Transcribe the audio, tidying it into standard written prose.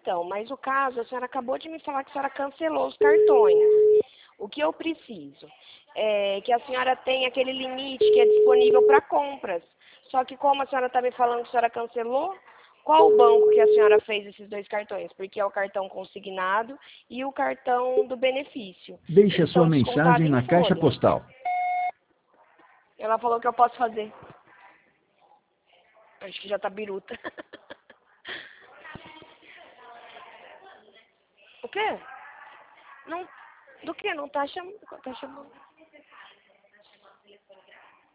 Então, mas o caso, a senhora acabou de me falar que a senhora cancelou os cartões. O que eu preciso é que a senhora tenha aquele limite que é disponível para compras. Só que como a senhora está me falando que a senhora cancelou, qual o banco que a senhora fez esses dois cartões? Porque é o cartão consignado e o cartão do benefício. Deixe a Eles sua são descontados mensagem em na caixa folha. postal. Ela falou que eu posso fazer. Acho que já tá biruta. O quê? Não, do que? Não tá chamando. Tá chamando.